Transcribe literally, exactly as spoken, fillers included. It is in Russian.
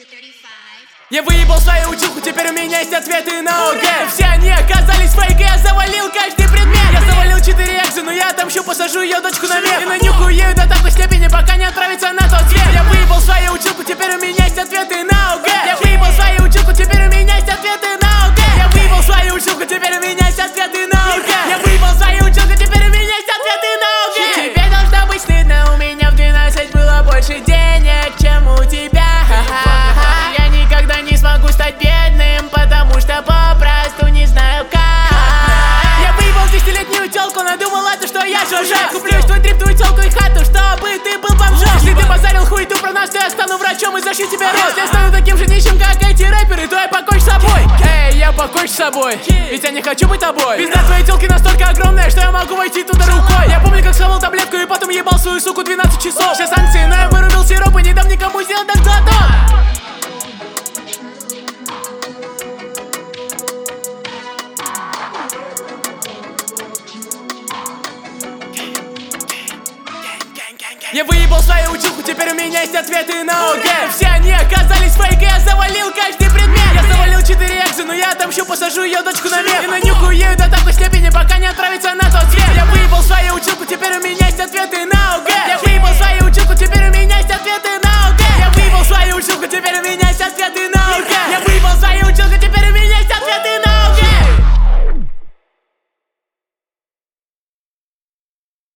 Я выебал свою училку, теперь у меня есть ответы на ОГЭ. Все они оказались фейк, и я завалил каждый предмет. Я завалил четыре экзы, но я отомщу, посажу ее дочку на мех. И нанюхаю ею до такой степени, пока не отправится на тот свет. Я выебал свою училку, теперь у меня есть ответы на ОГЭ. Я выебал свою училку, теперь у меня есть ответы на ОГЭ. Я выебал свою училку, теперь у меня есть ответы на ОГЭ. Я выебал свою училку, теперь у меня есть ответы на ОГЭ. Тебе должно быть стыдно, у меня в двенадцать было больше денег, чем у тебя. Я никогда не смогу стать бедным, потому что попросту не знаю как. Я выебал десятилетнюю тёлку, надумала то, что я жужжа. Куплюсь твой трип, твою тёлку и хату, чтобы ты был бомжом. Если ты базарил хуету про нас, то я стану врачом и зашью тебе рост. Я стану таким же нищим, как эти рэперы, то я покончу с собой. Эй, я покончу с собой, ведь я не хочу быть тобой. Пизда твоей тёлки настолько огромная, что я могу войти туда рукой. Я помню, как схавал таблетку и потом ебал свою суку двенадцать часов. Сейчас санкции, но я вырубил сироп и не дам никому сделать так глоток. Я выебал свою училку, теперь у меня есть ответы на ОГЭ. Все они оказались фейк, и я завалил каждый предмет. Я завалил четыре экзы, но я отомщу, посажу ее дочку на мех.